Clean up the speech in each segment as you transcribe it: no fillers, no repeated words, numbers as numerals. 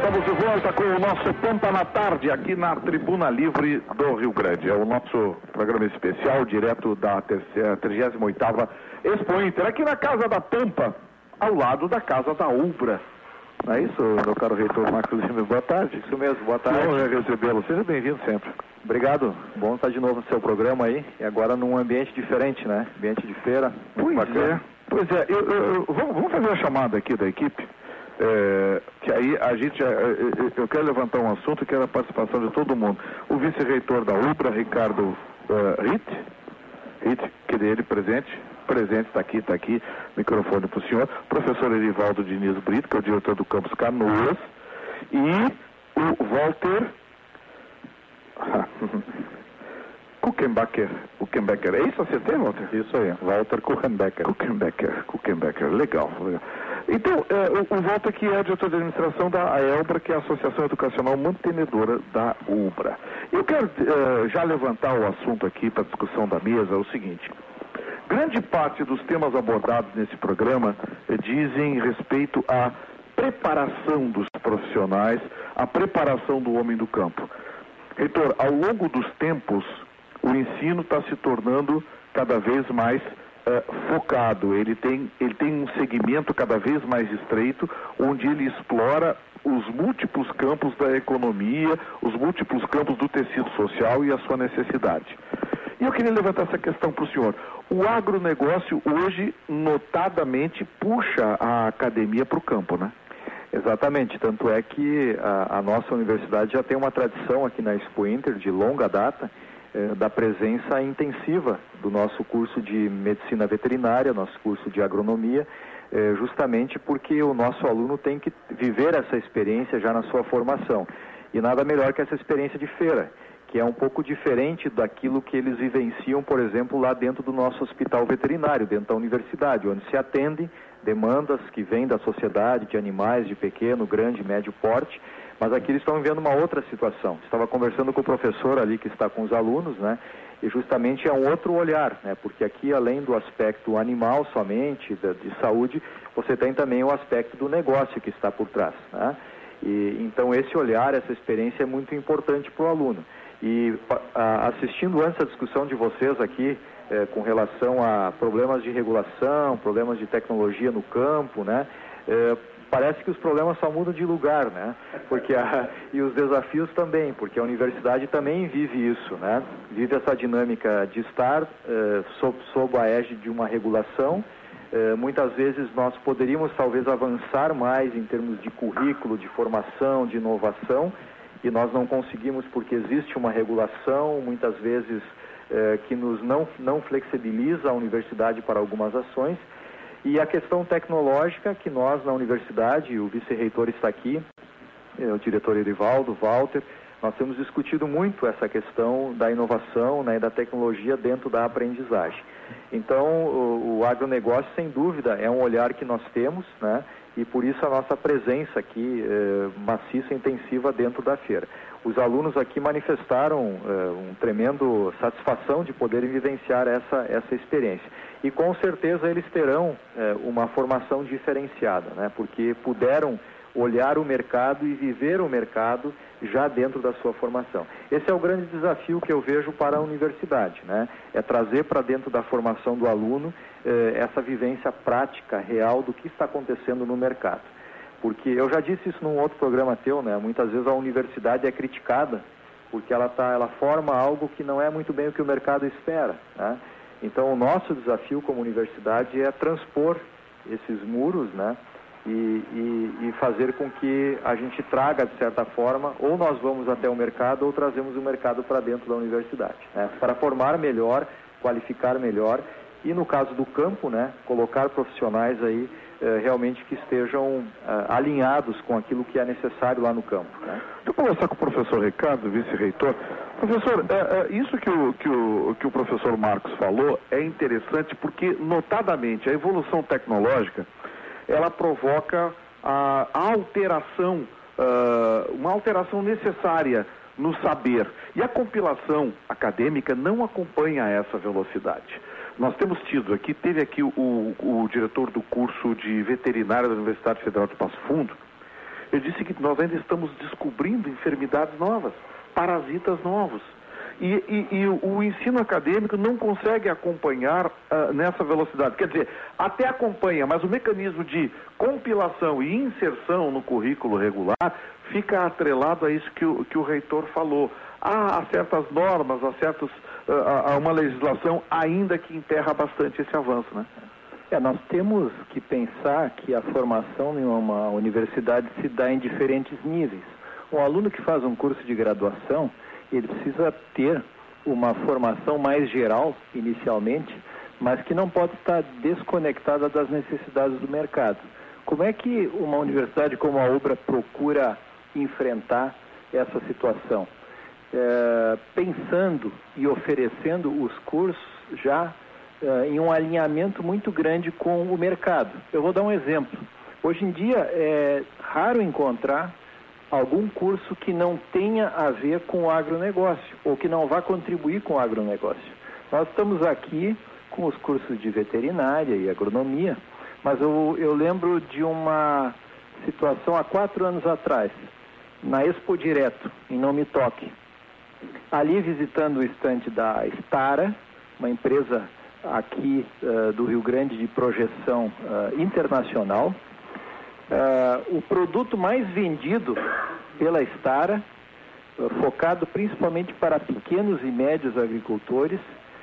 Estamos de volta com o nosso Pampa na Tarde, aqui na Tribuna Livre do Rio Grande. É o nosso programa especial, direto da 38ª Expo Inter, aqui na Casa da Pampa, ao lado da Casa da Ubra. Não é isso, meu caro reitor Marcos Lima? Boa tarde. Isso mesmo, boa tarde. Bom recebê-lo. Seja bem-vindo sempre. Obrigado. Bom estar de novo no seu programa aí, e agora num ambiente diferente, né? Ambiente de feira. Pois é. Vamos fazer a chamada aqui da equipe. Que aí a gente, eu quero levantar um assunto que era a participação de todo mundo. O vice-reitor da UBRA, Ricardo Ritt, que ele presente, está aqui, microfone para o senhor, professor Erivaldo Diniz Brito, que é o diretor do Campus Canoas, e o Walter Kuchenbecker. É isso, acertei, Walter? Isso aí, Walter Kuchenbecker, legal. Então, o Walter que é diretor de administração da AELBRA, que é a Associação Educacional Mantenedora da UBRA. Eu quero já levantar o assunto aqui para discussão da mesa, é o seguinte: grande parte dos temas abordados nesse programa dizem respeito à preparação dos profissionais, à preparação do homem do campo. Reitor, ao longo dos tempos, o ensino está se tornando cada vez mais focado. Ele tem um segmento cada vez mais estreito, onde ele explora os múltiplos campos da economia, os múltiplos campos do tecido social e a sua necessidade. E eu queria levantar essa questão para o senhor. O agronegócio hoje, notadamente, puxa a academia para o campo, né? Exatamente, tanto é que a nossa universidade já tem uma tradição aqui na Expo Inter, de longa data, da presença intensiva do nosso curso de medicina veterinária, nosso curso de agronomia, justamente porque o nosso aluno tem que viver essa experiência já na sua formação. E nada melhor que essa experiência de feira, que é um pouco diferente daquilo que eles vivenciam, por exemplo, lá dentro do nosso hospital veterinário, dentro da universidade, onde se atende demandas que vêm da sociedade, de animais de pequeno, grande, médio porte, mas aqui eles estão vivendo uma outra situação. Estava conversando com o professor ali que está com os alunos, né? E justamente é um outro olhar, né? Porque aqui, além do aspecto animal somente, de saúde, você tem também o aspecto do negócio que está por trás, né? E então esse olhar, essa experiência é muito importante para o aluno. E assistindo antes a discussão de vocês aqui, com relação a problemas de regulação, problemas de tecnologia no campo, né? Parece que os problemas só mudam de lugar, né? E os desafios também, porque a universidade também vive isso, né? Vive essa dinâmica de estar sob a égide de uma regulação. Muitas vezes nós poderíamos talvez avançar mais em termos de currículo, de formação, de inovação, e nós não conseguimos porque existe uma regulação, muitas vezes que nos não flexibiliza a universidade para algumas ações. E a questão tecnológica, que nós na universidade, o vice-reitor está aqui, o diretor Erivaldo, Walter, nós temos discutido muito essa questão da inovação, né, e da tecnologia dentro da aprendizagem. Então, o agronegócio, sem dúvida, é um olhar que nós temos, né, e por isso a nossa presença aqui maciça e intensiva dentro da feira. Os alunos aqui manifestaram um tremendo satisfação de poderem vivenciar essa experiência. E com certeza eles terão uma formação diferenciada, né? Porque puderam olhar o mercado e viver o mercado já dentro da sua formação. Esse é o grande desafio que eu vejo para a universidade, né? É trazer para dentro da formação do aluno essa vivência prática, real do que está acontecendo no mercado. Porque eu já disse isso num outro programa teu, né? Muitas vezes a universidade é criticada porque ela forma algo que não é muito bem o que o mercado espera, né? Então o nosso desafio como universidade é transpor esses muros, né? E fazer com que a gente traga, de certa forma, ou nós vamos até o mercado ou trazemos o mercado para dentro da universidade, né? Para formar melhor, qualificar melhor e, no caso do campo, né, colocar profissionais aí realmente que estejam alinhados com aquilo que é necessário lá no campo, né? Deixa eu conversar com o professor Ricardo, vice-reitor. Professor, isso que o professor Marcos falou é interessante porque, notadamente, a evolução tecnológica ela provoca a alteração, uma alteração necessária no saber. E a compilação acadêmica não acompanha essa velocidade. Nós temos tido aqui, teve aqui o diretor do curso de veterinária da Universidade Federal de Passo Fundo, Eu disse que nós ainda estamos descobrindo enfermidades novas, parasitas novos. E o ensino acadêmico não consegue acompanhar nessa velocidade. Quer dizer, até acompanha, mas o mecanismo de compilação e inserção no currículo regular fica atrelado a isso que o reitor falou. Há certas normas, há uma legislação ainda que emperra bastante esse avanço, né? Nós temos que pensar que a formação em uma universidade se dá em diferentes níveis. Um aluno que faz um curso de graduação, ele precisa ter uma formação mais geral, inicialmente, mas que não pode estar desconectada das necessidades do mercado. Como é que uma universidade como a UBRA procura enfrentar essa situação? Pensando e oferecendo os cursos já em um alinhamento muito grande com o mercado. Eu vou dar um exemplo. Hoje em dia é raro encontrar algum curso que não tenha a ver com o agronegócio ou que não vá contribuir com o agronegócio. Nós estamos aqui com os cursos de veterinária e agronomia, mas eu lembro de uma situação há 4 anos atrás, na Expo Direto, em Não Me Toque. Ali visitando o estande da Stara, uma empresa aqui do Rio Grande de projeção internacional, o produto mais vendido pela Stara, focado principalmente para pequenos e médios agricultores,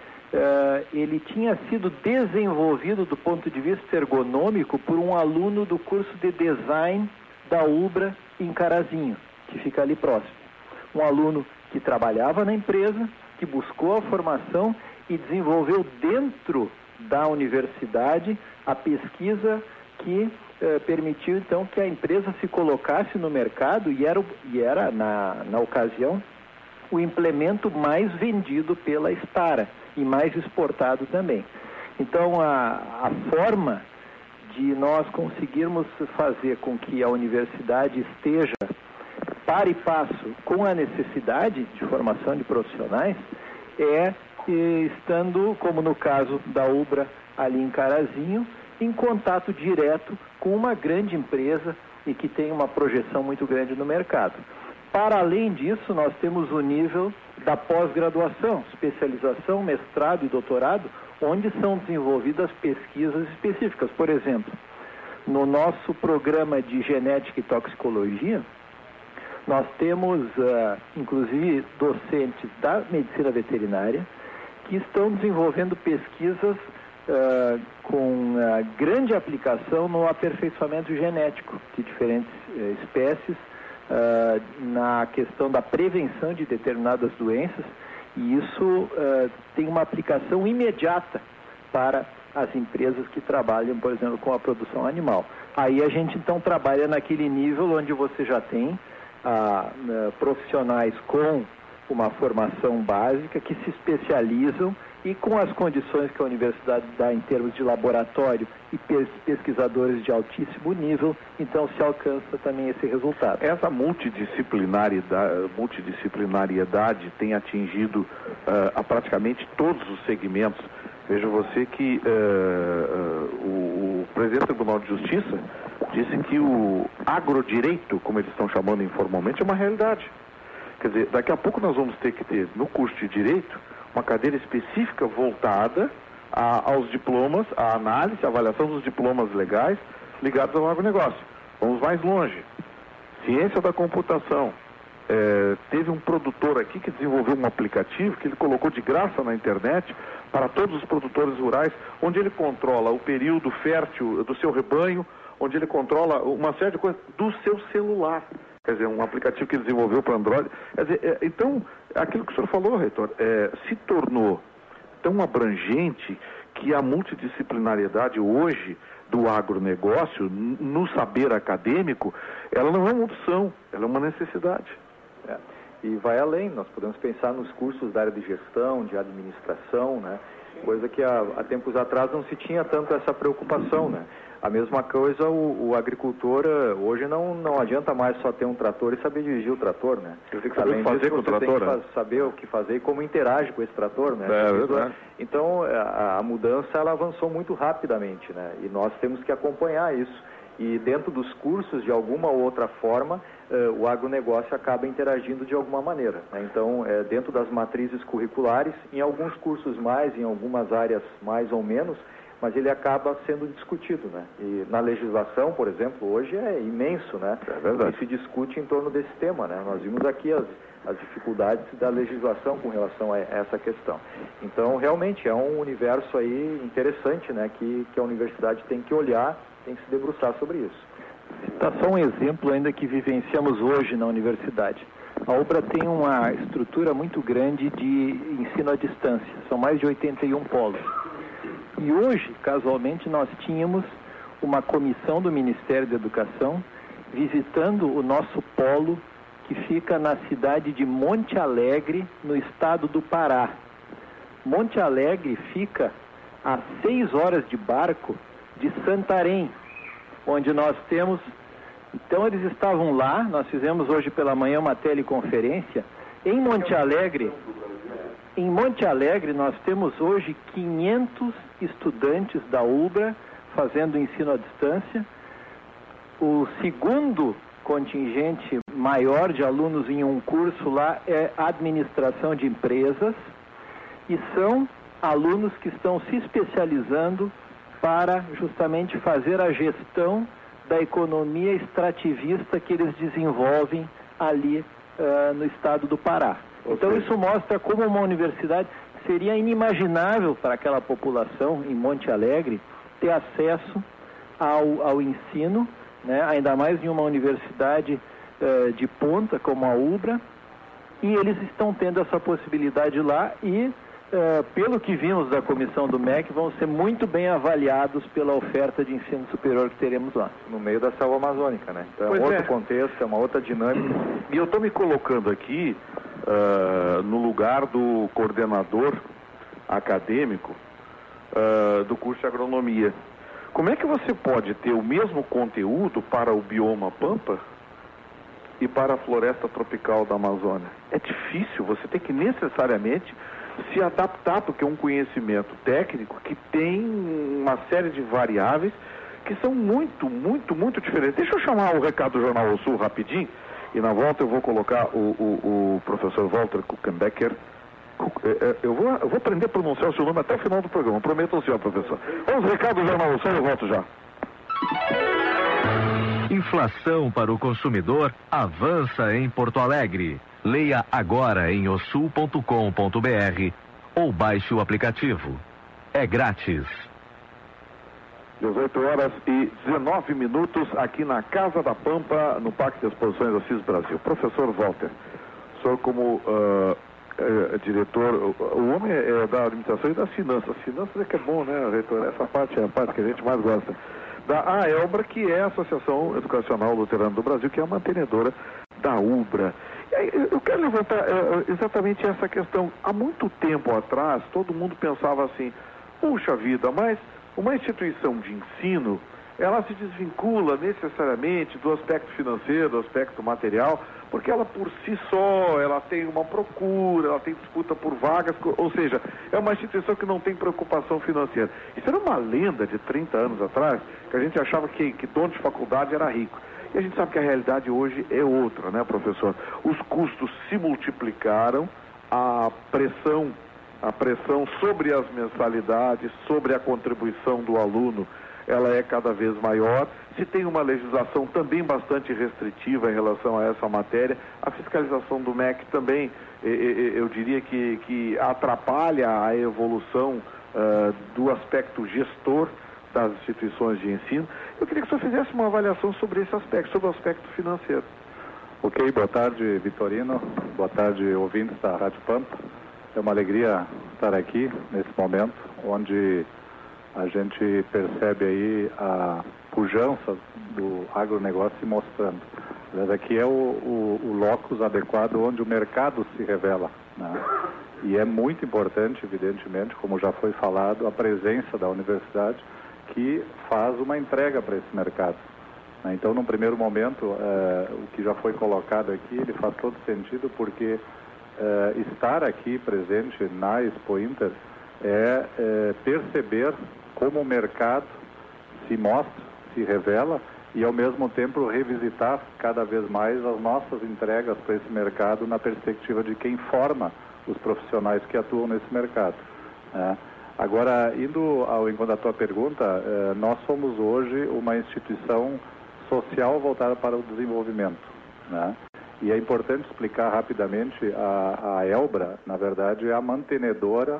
ele tinha sido desenvolvido do ponto de vista ergonômico por um aluno do curso de design da UBRA em Carazinho, que fica ali próximo. Um aluno que trabalhava na empresa, que buscou a formação e desenvolveu dentro da universidade a pesquisa que permitiu então que a empresa se colocasse no mercado e era na ocasião o implemento mais vendido pela Stara e mais exportado também. Então a forma de nós conseguirmos fazer com que a universidade esteja par e passo com a necessidade de formação de profissionais estando, como no caso da UBRA ali em Carazinho, em contato direto com uma grande empresa e que tem uma projeção muito grande no mercado. Para além disso, nós temos o nível da pós-graduação, especialização, mestrado e doutorado, onde são desenvolvidas pesquisas específicas. Por exemplo, no nosso programa de genética e toxicologia, nós temos, inclusive, docentes da medicina veterinária que estão desenvolvendo pesquisas com grande aplicação no aperfeiçoamento genético de diferentes espécies, na questão da prevenção de determinadas doenças, e isso tem uma aplicação imediata para as empresas que trabalham, por exemplo, com a produção animal. Aí a gente então trabalha naquele nível onde você já tem profissionais com uma formação básica que se especializam e com as condições que a universidade dá em termos de laboratório e pesquisadores de altíssimo nível, então se alcança também esse resultado. Essa multidisciplinariedade tem atingido a praticamente todos os segmentos. Veja você que o presidente do Tribunal de Justiça disse que o agrodireito, como eles estão chamando informalmente, é uma realidade. Quer dizer, daqui a pouco nós vamos ter que ter, no curso de Direito, uma cadeira específica voltada aos diplomas, à análise, à avaliação dos diplomas legais ligados ao agronegócio. Vamos mais longe. Ciência da computação. Teve um produtor aqui que desenvolveu um aplicativo que ele colocou de graça na internet para todos os produtores rurais, onde ele controla o período fértil do seu rebanho, onde ele controla uma série de coisas do seu celular. Quer dizer, um aplicativo que ele desenvolveu para Android. Quer dizer, então, aquilo que o senhor falou, reitor, se tornou tão abrangente que a multidisciplinariedade hoje do agronegócio, no saber acadêmico, ela não é uma opção, ela é uma necessidade. E vai além, nós podemos pensar nos cursos da área de gestão, de administração, né? Coisa que há tempos atrás não se tinha tanto essa preocupação, né? A mesma coisa, o agricultor, hoje não adianta mais só ter um trator e saber dirigir o trator, né? Você tem que saber o que fazer com o trator, tem que saber o que fazer e como interage com esse trator, né? Então, a mudança, ela avançou muito rapidamente, né? E nós temos que acompanhar isso. E dentro dos cursos, de alguma ou outra forma, o agronegócio acaba interagindo de alguma maneira, né? Então, dentro das matrizes curriculares, em alguns cursos mais, em algumas áreas mais ou menos, mas ele acaba sendo discutido, né? E na legislação, por exemplo, hoje é imenso, né? É verdade. O que se discute em torno desse tema, né? Nós vimos aqui as dificuldades da legislação com relação a essa questão. Então, realmente, é um universo aí interessante, né? Que a universidade tem que olhar, tem que se debruçar sobre isso. Está só um exemplo ainda que vivenciamos hoje na universidade. A UBRA tem uma estrutura muito grande de ensino à distância, são mais de 81 polos. E hoje, casualmente, nós tínhamos uma comissão do Ministério da Educação visitando o nosso polo que fica na cidade de Monte Alegre, no estado do Pará. Monte Alegre fica a 6 horas de barco de Santarém, onde nós temos... Então eles estavam lá, nós fizemos hoje pela manhã uma teleconferência. Em Monte Alegre nós temos hoje 500 estudantes da UBRA fazendo ensino à distância. O segundo contingente maior de alunos em um curso lá é administração de empresas, e são alunos que estão se especializando para justamente fazer a gestão da economia extrativista que eles desenvolvem ali no estado do Pará. Então isso mostra como uma universidade seria inimaginável para aquela população em Monte Alegre ter acesso ao ensino, né, ainda mais em uma universidade de ponta como a UBRA, e eles estão tendo essa possibilidade lá e, pelo que vimos da comissão do MEC, vão ser muito bem avaliados pela oferta de ensino superior que teremos lá. No meio da selva amazônica, né? Então é um outro contexto, é uma outra dinâmica. E eu estou me colocando aqui no lugar do coordenador acadêmico do curso de agronomia. Como é que você pode ter o mesmo conteúdo para o bioma Pampa e para a floresta tropical da Amazônia? É difícil, você tem que necessariamente se adaptar, porque é um conhecimento técnico que tem uma série de variáveis que são muito, muito, muito diferentes. Deixa eu chamar o recado do Jornal ao Sul rapidinho, e na volta eu vou colocar o professor Walter Kuchenbecker. Eu vou aprender a pronunciar o seu nome até o final do programa, prometo ao senhor, professor. Vamos, recado do Jornal ao Sul, eu volto já. Inflação para o consumidor avança em Porto Alegre. Leia agora em osul.com.br ou baixe o aplicativo. É grátis. 18 horas e 19 minutos aqui na Casa da Pampa, no Parque de Exposições Assis Brasil. Professor Walter, o senhor como diretor, o homem é da administração e das finanças. Finanças é que é bom, né, reitor? Essa parte é a parte que a gente mais gosta. Da AELBRA, que é a Associação Educacional Luterana do Brasil, que é a mantenedora da UBRA. Eu quero levantar exatamente essa questão. Há muito tempo atrás, todo mundo pensava assim, puxa vida, mas uma instituição de ensino, ela se desvincula necessariamente do aspecto financeiro, do aspecto material, porque ela por si só, ela tem uma procura, ela tem disputa por vagas, ou seja, é uma instituição que não tem preocupação financeira. Isso era uma lenda de 30 anos atrás, que a gente achava que dono de faculdade era rico. E a gente sabe que a realidade hoje é outra, né, professor? Os custos se multiplicaram, a pressão sobre as mensalidades, sobre a contribuição do aluno, ela é cada vez maior. Se tem uma legislação também bastante restritiva em relação a essa matéria, a fiscalização do MEC também, eu diria que atrapalha a evolução do aspecto gestor das instituições de ensino. Eu queria que o senhor fizesse uma avaliação sobre esse aspecto, sobre o aspecto financeiro. Ok, boa tarde, Vitorino. Boa tarde, ouvintes da Rádio Pampa. É uma alegria estar aqui nesse momento, onde a gente percebe aí a pujança do agronegócio se mostrando. Mas aqui é o locus adequado onde o mercado se revela, né? E é muito importante, evidentemente, como já foi falado, a presença da universidade que faz uma entrega para esse mercado. Então, num primeiro momento, o que já foi colocado aqui, ele faz todo sentido, porque estar aqui presente na Expo Inter é perceber como o mercado se mostra, se revela e, ao mesmo tempo, revisitar cada vez mais as nossas entregas para esse mercado na perspectiva de quem forma os profissionais que atuam nesse mercado. Agora, indo ao encontro da tua pergunta, nós somos hoje uma instituição social voltada para o desenvolvimento, né? E é importante explicar rapidamente, a Elbra, na verdade, é a mantenedora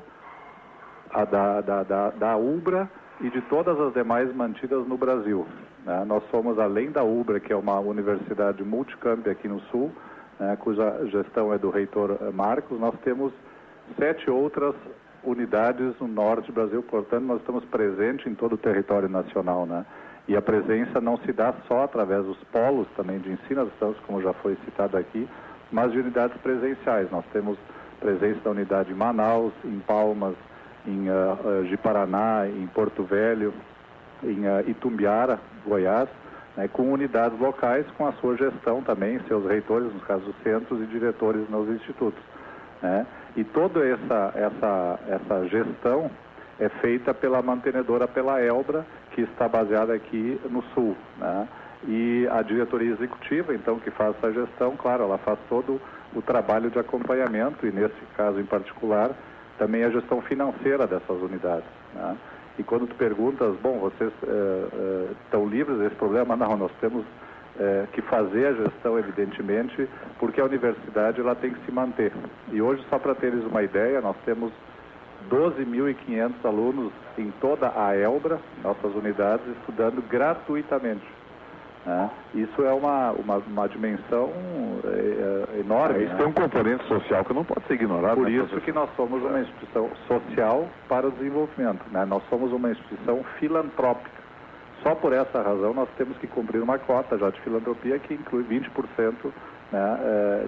da UBRA e de todas as demais mantidas no Brasil, né? Nós somos, além da UBRA, que é uma universidade multicamp aqui no Sul, cuja gestão é do reitor Marcos, nós temos 7 outras unidades no norte do Brasil, portanto nós estamos presentes em todo o território nacional, né? E a presença não se dá só através dos polos também de ensino à distância, como já foi citado aqui, mas de unidades presenciais. Nós temos presença da unidade em Manaus, em Palmas, em Ji-Paraná, em Porto Velho, em Itumbiara, Goiás, né, com unidades locais, com a sua gestão também, seus reitores, nos casos dos centros, e diretores nos institutos, né? E toda essa gestão é feita pela mantenedora, pela Elbra, que está baseada aqui no Sul, né? E a diretoria executiva, então, que faz essa gestão, claro, ela faz todo o trabalho de acompanhamento e, nesse caso em particular, também a gestão financeira dessas unidades, né? E quando tu perguntas, bom, vocês estão livres desse problema? Não, nós temos que fazer a gestão, evidentemente, porque a universidade ela tem que se manter. E hoje, só para teres uma ideia, nós temos 12.500 alunos em toda a Elbra, nossas unidades, estudando gratuitamente, né? Isso é uma dimensão enorme. Isso tem um componente social que não pode ser ignorado. Por isso que nós somos uma instituição social para o desenvolvimento, né? Nós somos uma instituição filantrópica. Só por essa razão nós temos que cumprir uma cota já de filantropia que inclui 20%, né,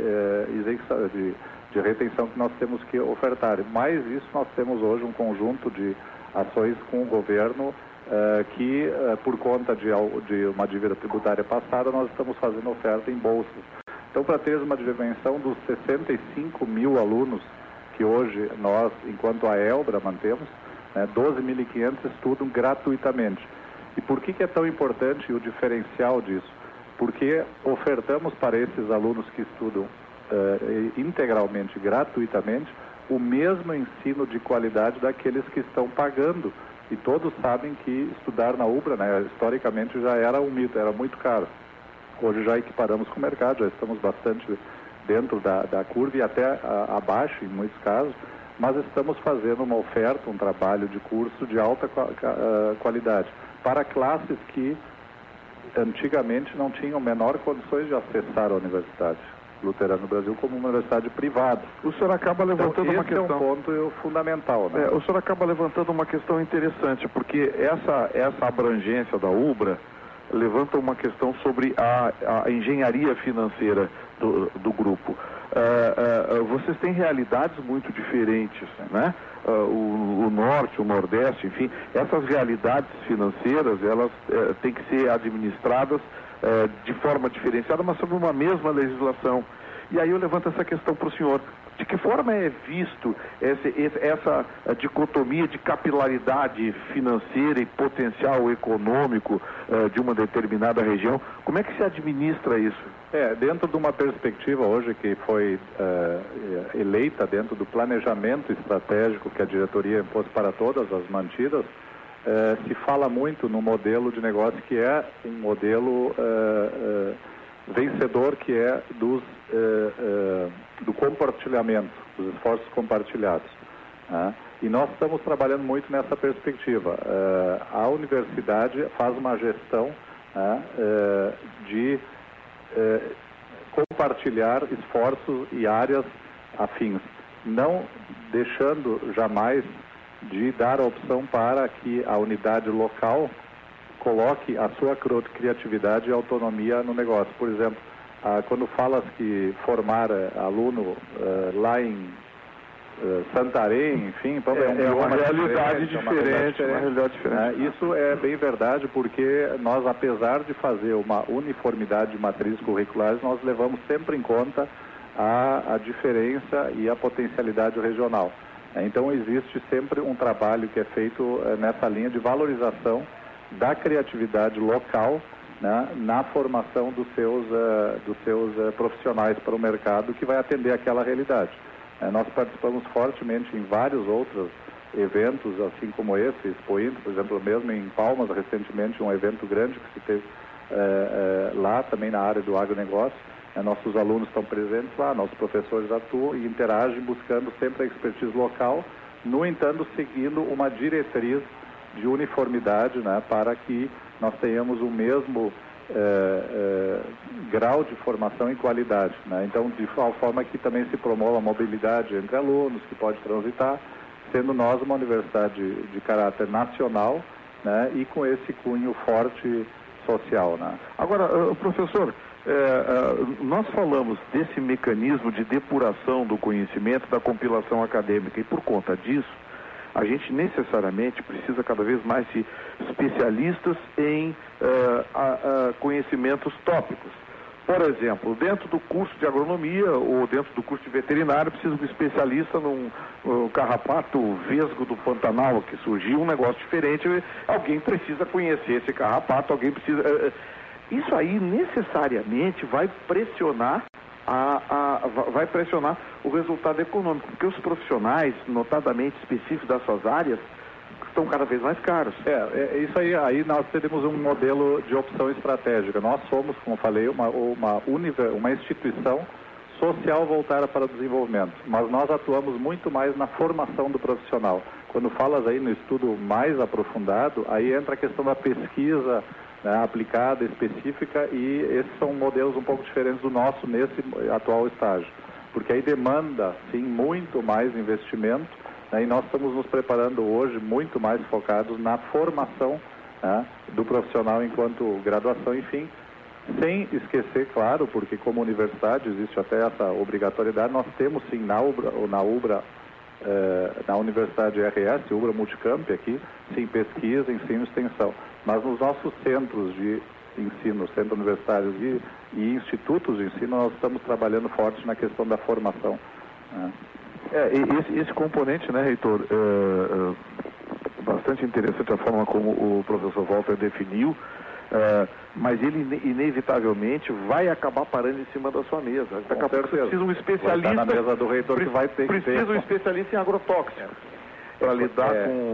de retenção que nós temos que ofertar. Mais isso, nós temos hoje um conjunto de ações com o governo que, por conta de uma dívida tributária passada, nós estamos fazendo oferta em bolsas. Então, para ter uma dimensão dos 65 mil alunos que hoje nós, enquanto a Elbra, mantemos, 12.500 estudam gratuitamente. E por que é tão importante o diferencial disso? Porque ofertamos para esses alunos que estudam integralmente, gratuitamente, o mesmo ensino de qualidade daqueles que estão pagando. E todos sabem que estudar na UBRA, né, historicamente já era um mito, era muito caro. Hoje já equiparamos com o mercado, já estamos bastante dentro da curva e até abaixo em muitos casos, mas estamos fazendo uma oferta, um trabalho de curso de alta qualidade para classes que antigamente não tinham menor condições de acessar a Universidade Luterana do Brasil como uma universidade privada. O senhor acaba levantando uma questão. Esse é um ponto fundamental, né? O senhor acaba levantando uma questão interessante, porque essa abrangência da UBRA levanta uma questão sobre a engenharia financeira do grupo. Vocês têm realidades muito diferentes, né? O Norte, o Nordeste, enfim, essas realidades financeiras, elas têm que ser administradas de forma diferenciada, mas sob uma mesma legislação. E aí eu levanto essa questão para o senhor. De que forma é visto essa dicotomia de capilaridade financeira e potencial econômico de uma determinada região? Como é que se administra isso? Dentro de uma perspectiva hoje que foi eleita dentro do planejamento estratégico que a diretoria impôs para todas as mantidas, se fala muito no modelo de negócio que é um modelo vencedor, que é do compartilhamento, dos esforços compartilhados, né? E nós estamos trabalhando muito nessa perspectiva. A universidade faz uma gestão de compartilhar esforços e áreas afins, não deixando jamais de dar a opção para que a unidade local coloque a sua criatividade e autonomia no negócio. Por exemplo, quando falas que formar aluno lá em Santarém, enfim, é uma realidade diferente. Isso é bem verdade, porque nós, apesar de fazer uma uniformidade de matrizes curriculares, nós levamos sempre em conta a diferença e a potencialidade regional. Então, existe sempre um trabalho que é feito nessa linha de valorização da criatividade local né, na formação dos seus profissionais para o mercado que vai atender aquela realidade. Nós participamos fortemente em vários outros eventos, assim como esse, Expo Inter, por exemplo, mesmo em Palmas, recentemente, um evento grande que se teve lá também na área do agronegócio. Nossos alunos estão presentes lá, nossos professores atuam e interagem buscando sempre a expertise local, no entanto, seguindo uma diretriz de uniformidade, né, para que nós tenhamos o mesmo grau de formação e qualidade, né? Então, de tal forma que também se promova a mobilidade entre alunos, que pode transitar, sendo nós uma universidade de caráter nacional, né, e com esse cunho forte social, né? Agora, professor, nós falamos desse mecanismo de depuração do conhecimento, da compilação acadêmica, e por conta disso, a gente necessariamente precisa cada vez mais de especialistas em conhecimentos tópicos. Por exemplo, dentro do curso de agronomia ou dentro do curso de veterinário, precisa de um especialista num carrapato vesgo do Pantanal, que surgiu um negócio diferente. Alguém precisa conhecer esse carrapato, alguém precisa... Isso aí necessariamente vai pressionar o resultado econômico, porque os profissionais, notadamente específicos das suas áreas, estão cada vez mais caros. Isso aí nós teremos um modelo de opção estratégica. Nós somos, como falei, uma instituição social voltada para o desenvolvimento, mas nós atuamos muito mais na formação do profissional. Quando falas aí no estudo mais aprofundado, aí entra a questão da pesquisa, né, aplicada, específica, e esses são modelos um pouco diferentes do nosso nesse atual estágio, porque aí demanda, sim, muito mais investimento, né, e nós estamos nos preparando hoje muito mais focados na formação, né, do profissional enquanto graduação, enfim, sem esquecer, claro, porque como universidade existe até essa obrigatoriedade, nós temos sim na UBRA, na Universidade RS, UBRA Multicamp aqui, sim, pesquisa, ensino e extensão. Mas nos nossos centros de ensino, centros universitários e institutos de ensino, nós estamos trabalhando forte na questão da formação, né? Esse componente, né, reitor, bastante interessante a forma como o professor Walter definiu, mas ele inevitavelmente vai acabar parando em cima da sua mesa. Daqui a pouco você precisa um especialista. Vai estar na mesa do reitor que vai ter precisa um especialista em agrotóxicos para lidar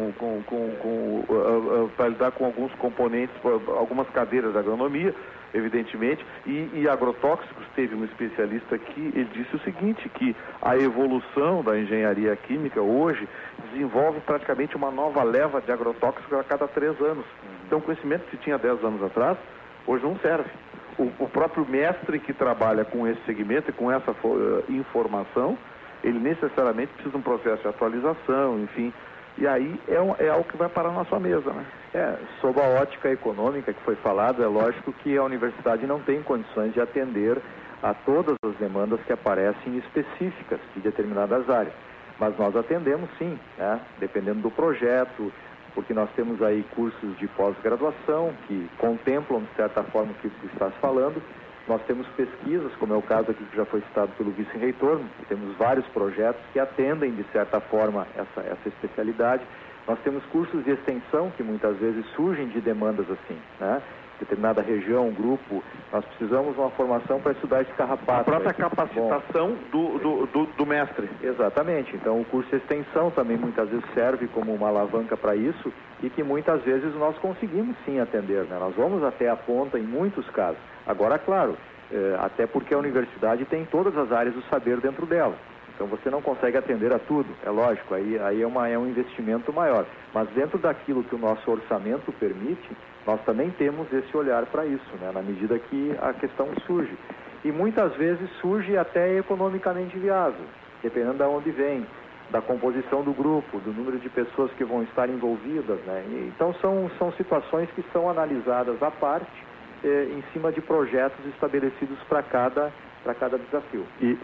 para lidar com alguns componentes, algumas cadeiras da agronomia, evidentemente, e agrotóxicos. Teve um especialista aqui, ele disse o seguinte, que a evolução da engenharia química hoje desenvolve praticamente uma nova leva de agrotóxicos a cada 3 anos. Então, o conhecimento que se tinha 10 anos atrás, hoje não serve. O próprio mestre que trabalha com esse segmento e com essa informação, ele necessariamente precisa de um processo de atualização, enfim, e aí é algo que vai parar na sua mesa, né? Sob a ótica econômica que foi falado, é lógico que a universidade não tem condições de atender a todas as demandas que aparecem específicas de determinadas áreas, mas nós atendemos sim, né? Dependendo do projeto, porque nós temos aí cursos de pós-graduação que contemplam, de certa forma, o que você está falando. Nós temos pesquisas, como é o caso aqui que já foi citado pelo vice-reitor, temos vários projetos que atendem, de certa forma, essa especialidade. Nós temos cursos de extensão que muitas vezes surgem de demandas assim, né? Determinada região, grupo, nós precisamos de uma formação para estudar esse carrapato. A própria capacitação do mestre. Exatamente. Então, o curso de extensão também muitas vezes serve como uma alavanca para isso e que muitas vezes nós conseguimos sim atender, né? Nós vamos até a ponta em muitos casos. Agora, claro, até porque a universidade tem todas as áreas do saber dentro dela. Então, você não consegue atender a tudo, é lógico, aí é um investimento maior. Mas dentro daquilo que o nosso orçamento permite, nós também temos esse olhar para isso, né? Na medida que a questão surge. E muitas vezes surge até economicamente viável, dependendo de onde vem, da composição do grupo, do número de pessoas que vão estar envolvidas, né? Então, são situações que são analisadas à parte, em cima de projetos estabelecidos para cada desafio.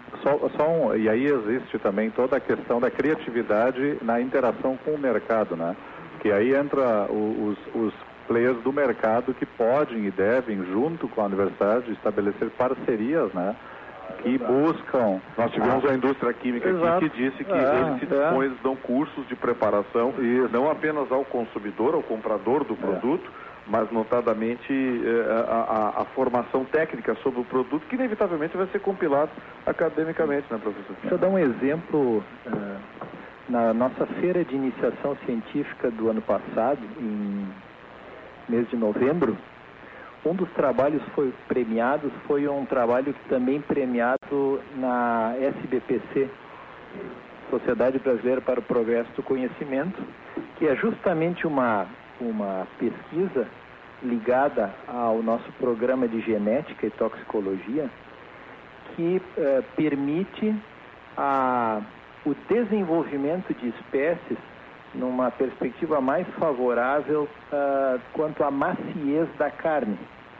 E aí existe também toda a questão da criatividade na interação com o mercado, né? Que aí entra os players do mercado que podem e devem, junto com a universidade, estabelecer parcerias, né? Que buscam... Nós tivemos a indústria química aqui que disse que eles dão cursos de preparação, não apenas ao consumidor, ao comprador do produto, mas notadamente a formação técnica sobre o produto, que inevitavelmente vai ser compilado academicamente, né, professor? Deixa eu dar um exemplo. Na nossa feira de iniciação científica do ano passado, em mês de novembro, um dos trabalhos foi um trabalho que também premiado na SBPC, Sociedade Brasileira para o Progresso do Conhecimento, que é justamente uma pesquisa ligada ao nosso programa de genética e toxicologia, que permite o desenvolvimento de espécies numa perspectiva mais favorável quanto à maciez da carne.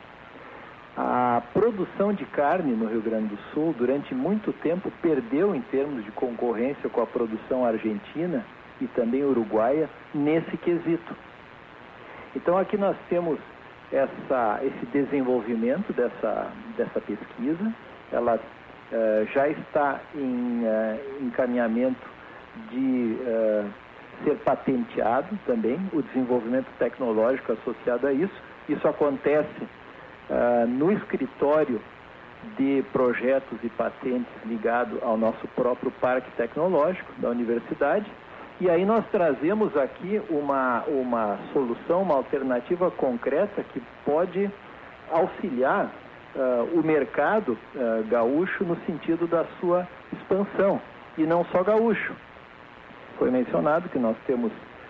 A produção de carne no Rio Grande do Sul, durante muito tempo, perdeu em termos de concorrência com a produção argentina e também uruguaia nesse quesito. Então aqui nós temos esse desenvolvimento dessa pesquisa. Ela já está em encaminhamento de ser patenteado também, o desenvolvimento tecnológico associado a isso. Isso acontece no escritório de projetos e patentes ligado ao nosso próprio parque tecnológico da universidade. E aí nós trazemos aqui uma solução, uma alternativa concreta que pode auxiliar o mercado gaúcho no sentido da sua expansão, e não só gaúcho. Foi mencionado que nós temos,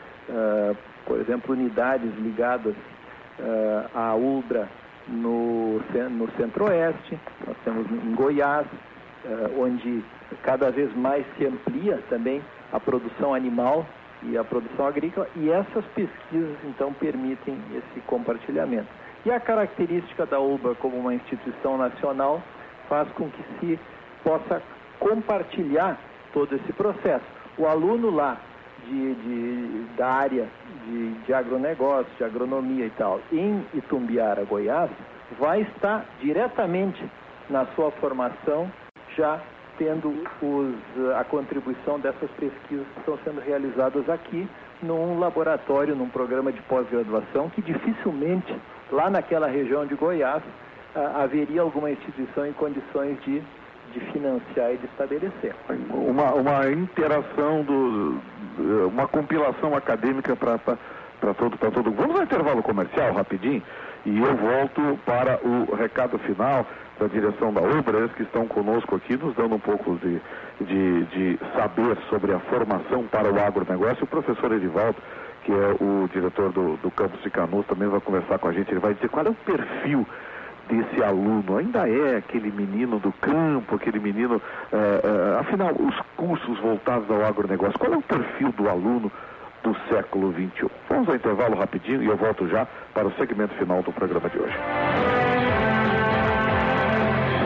por exemplo, unidades ligadas à Ulbra no Centro-Oeste, nós temos em Goiás, onde cada vez mais se amplia também a produção animal e a produção agrícola, e essas pesquisas então permitem esse compartilhamento. E a característica da ULBA como uma instituição nacional faz com que se possa compartilhar todo esse processo. O aluno lá da área de agronegócio, de agronomia e tal, em Itumbiara, Goiás, vai estar diretamente na sua formação já tendo a contribuição dessas pesquisas que estão sendo realizadas aqui num laboratório, num programa de pós-graduação que dificilmente lá naquela região de Goiás haveria alguma instituição em condições de financiar e de estabelecer. Uma interação, uma compilação acadêmica para todo. Vamos ao intervalo comercial rapidinho e eu volto para o recado final da direção da ULBRA, eles que estão conosco aqui, nos dando um pouco de saber sobre a formação para o agronegócio. O professor Edivaldo, que é o diretor do campus de Canudos, também vai conversar com a gente. Ele vai dizer qual é o perfil desse aluno. Ainda é aquele menino do campo, aquele menino, afinal, os cursos voltados ao agronegócio, qual é o perfil do aluno do século XXI? Vamos ao intervalo rapidinho e eu volto já para o segmento final do programa de hoje.